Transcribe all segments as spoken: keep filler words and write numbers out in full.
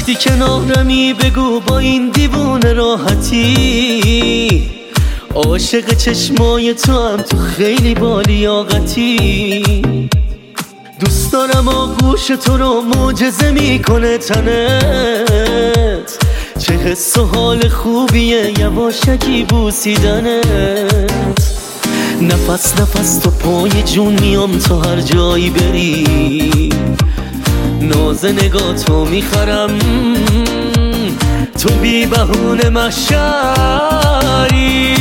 وقتی کنارمی بگو با این دیوونه راحتی، عاشق چشمای تو هم تو خیلی با لیاقتی. دوست دارم آغوش تو رو معجزه میکنه تنت، چه حس و حال خوبیه یواشکی بوسیدنت. نفس نفس تو پای جون میام تو هر جایی بری، ناز نگاه تو میخرم تو بی بهونه مشری.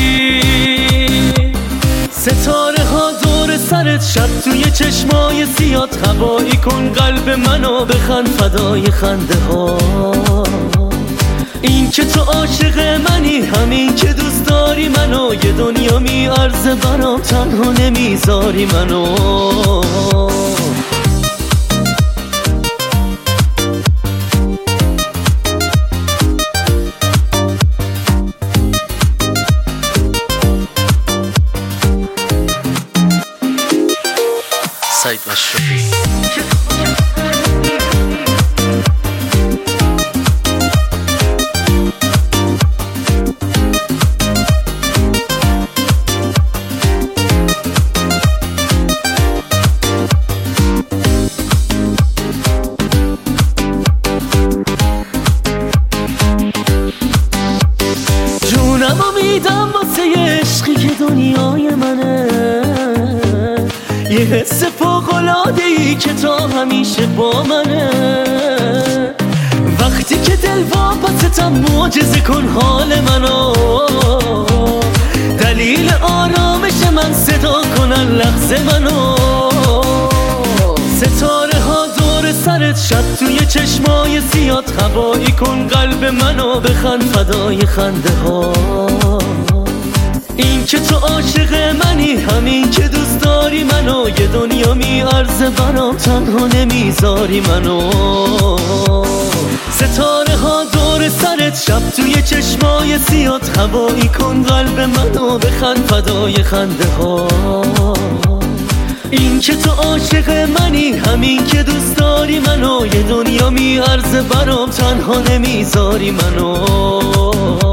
ستاره ها دور سرت شب توی چشمای سیات، هوایی کن قلب منو بخند فدای خنده ها. این که تو عاشق منی، همین که دوست داری منو، یه دنیا میارزه برام تنها نمیذاری منو. سعید مشرفی. جونمو میدم واسه عشقی که دنیای منه، یه حس فوق‌العاده‌ای که تا همیشه با منه. وقتی که دل واپستم معجزه کن حال منو، دلیل آرامش من صدا کنن لحظه منو. ستاره ها دور سرت شب توی چشمای سیات، هوایی کن قلب منو بخند فدای خنده ها. این که تو عاشق منی، همین که دوست داری منو، یه دنیا میارزه برام تنها نمیذاری منو. ستاره ها دور سرت شب توی چشمای سیات، هوایی کن قلب منو بخند فدای خنده ها. این که تو عاشق منی، همین که دوست داری منو، یه دنیا میارزه برام تنها نمیذاری منو.